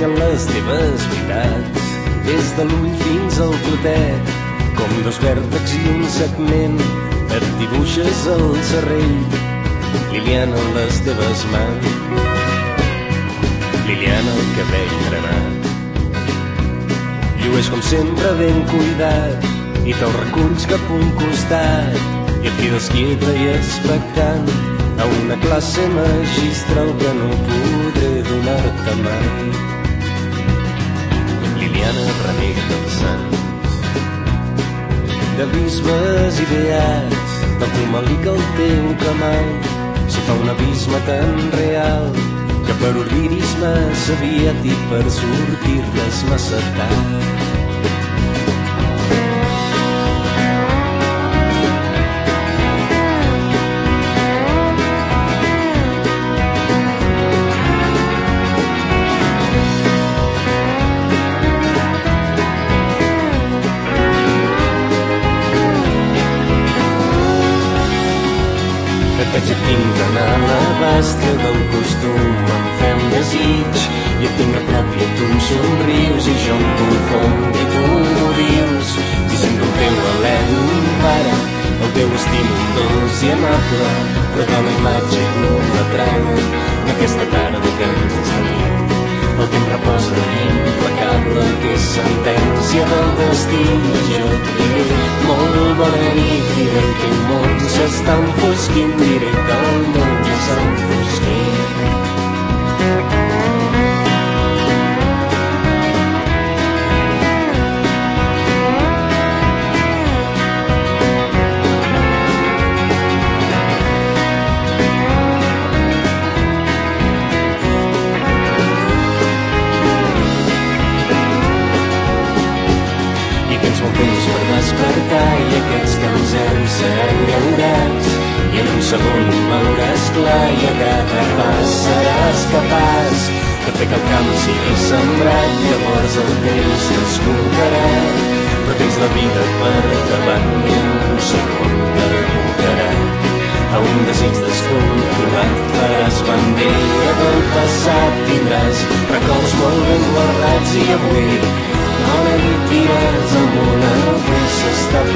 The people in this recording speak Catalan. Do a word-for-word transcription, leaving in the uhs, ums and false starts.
expliquen les teves veritats, des de l'ull fins al clotet, com dos vèrtexs i un segment, et dibuixes el cerrell. Liliana, les teves mans, Liliana, el cabell granat, llueix com sempre ben cuidat, i te'l reculls cap a un costat, i et quedes quieta i expectant a una classe magistral que no podré donar-te mai. Liliana renega dels sants, de bisbes ideats, del comelic al teu camal, s'hi fa un abisme tan real que per obrir-hi's massa aviat i per sortir-les massa tard. Et tinc d'anar a l'abast que del costum em fem desig, i et tinc a prop i tu em somrius i jo em confonc i tu m'ho dius, i sento el teu alè d'un pare, el teu estim dolç i amable, però de la imatge idolatrada d'aquesta tarda que ens tenim. El temps reposa implacable, que és sentència del destí, i jo et diré molt bona nit, diré que el món s'està enfosquint, diré que el món ja s'ha enfosquit. Despertar i aquests que ens hem seran llaurats, i en un segon veuràs clar i a cada pas seràs capaç de fer que el camp sigui sembrat. Llavors el temps t'escoltarà, però tens la vida per davant i en un segon t'abocarà a un desig descontrolat. Faràs bandera del passat, tindràs records molt ben guardats, i avui no la nit diràs al món, avui s'està